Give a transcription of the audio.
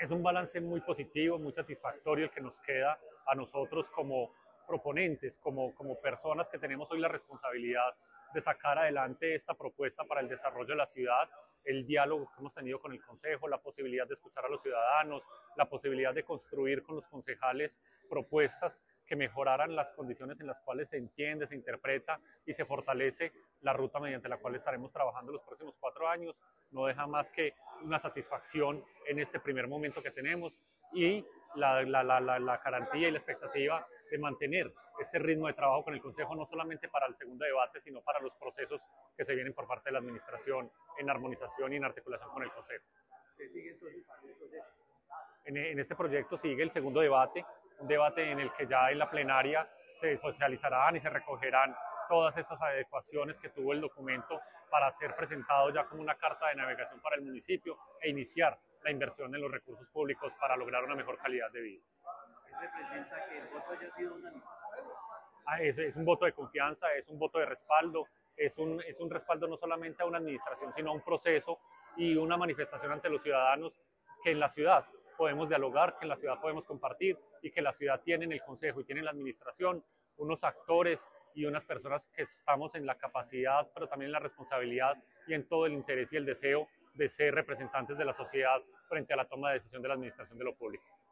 Es un balance muy positivo, muy satisfactorio el que nos queda a nosotros como proponentes, como personas que tenemos hoy la responsabilidad de sacar adelante esta propuesta para el desarrollo de la ciudad, el diálogo que hemos tenido con el Consejo, la posibilidad de escuchar a los ciudadanos, la posibilidad de construir con los concejales propuestas que mejoraran las condiciones en las cuales se entiende, se interpreta y se fortalece la ruta mediante la cual estaremos trabajando los próximos 4 años. No deja más que una satisfacción en este primer momento que tenemos y la garantía y la expectativa de mantener este ritmo de trabajo con el Consejo, no solamente para el segundo debate, sino para los procesos que se vienen por parte de la Administración en armonización y en articulación con el Consejo. ¿Qué sigue entonces para este proyecto? En este proyecto sigue el segundo debate, un debate en el que ya en la plenaria se socializarán y se recogerán todas esas adecuaciones que tuvo el documento para ser presentado ya como una carta de navegación para el municipio e iniciar la inversión en los recursos públicos para lograr una mejor calidad de vida. ¿Qué representa que el voto haya sido unánime? Es un voto de confianza, es un voto de respaldo, es un respaldo no solamente a una administración, sino a un proceso y una manifestación ante los ciudadanos que en la ciudad podemos dialogar, que en la ciudad podemos compartir y que la ciudad tiene en el Consejo y tiene en la administración unos actores y unas personas que estamos en la capacidad, pero también en la responsabilidad y en todo el interés y el deseo de ser representantes de la sociedad frente a la toma de decisión de la administración de lo público.